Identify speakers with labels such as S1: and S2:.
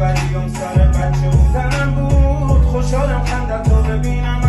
S1: ولیم سر بچه بودنم بود. خوشحالم خندت رو ببینم